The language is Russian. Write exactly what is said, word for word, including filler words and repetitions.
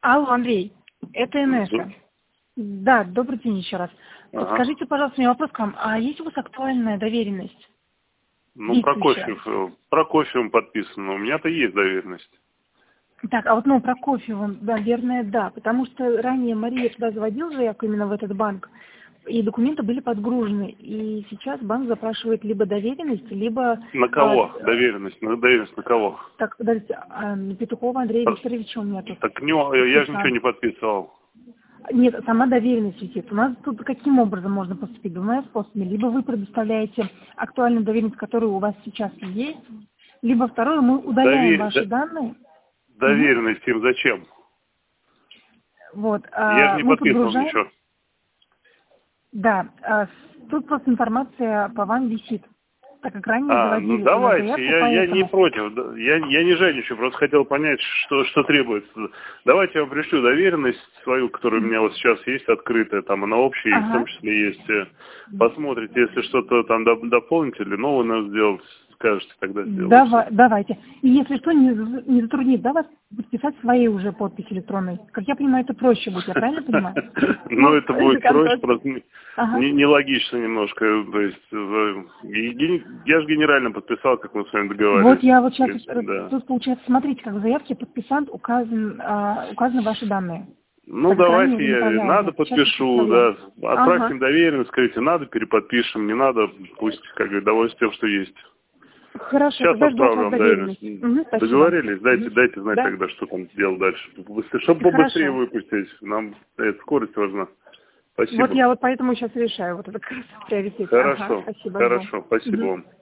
Алло, Андрей, это Инесса. Да, добрый день еще раз. Ага. Скажите, пожалуйста, у меня вопрос к вам. А есть у вас актуальная доверенность? Ну, Прокофьев, Прокофьевым подписано. У меня-то есть доверенность. Так, а вот, ну, Прокофьевым, наверное, да. Потому что ранее Мария туда заводила заявку именно в этот банк, и документы были подгружены. И сейчас банк запрашивает либо доверенность, либо... На кого а, доверенность? На доверенность на кого? Так, подождите, а, Петухова Андрея Викторовича у меня тут. Так него, я же ничего не подписывал. Нет, сама доверенность висит. У нас тут каким образом можно поступить? Двумя способами. Либо вы предоставляете актуальную доверенность, которая у вас сейчас есть, либо второе, мы удаляем Довер... ваши Д... данные. Доверенность угу. им зачем? Вот, я а, же не мы подписывал подгружаем... ничего. Да, а, тут просто информация по вам висит. Так как ранее А, заводили ну давайте, заявку, я, я не поэтому... против, я, я не жадничаю, просто хотел понять, что, что требуется. Давайте я вам пришлю доверенность свою, которая у меня вот сейчас есть, открытая, там она общая, ага. в том числе есть. Посмотрите, если что-то там дополните или новое надо сделать, скажете, тогда сделайте. Давай, давайте. И если что, не, не затруднит, да, вас подписать своей уже подпись электронной? Как я понимаю, это проще будет, я правильно понимаю? Ну, это будет проще, просто нелогично немножко. То есть, я же генерально подписал, как мы с вами договаривались. Вот я вот сейчас, тут получается, смотрите, как в заявке подписант указан, указаны ваши данные. Ну, давайте я, надо подпишу, да. Отправьте им доверенность, скажите, надо, переподпишем, не надо, пусть, как говорит, довольствуйтесь тем, что есть. Хорошо, сейчас отправлю вам доверенность. Угу, договорились? Дайте, угу. дайте знать да? тогда, что там делать дальше. Чтобы побыстрее выпустить. Нам эта скорость важна. Спасибо. Вот я вот поэтому сейчас решаю. Вот это как раз приоритет. Хорошо, ага, спасибо, хорошо, спасибо угу. вам.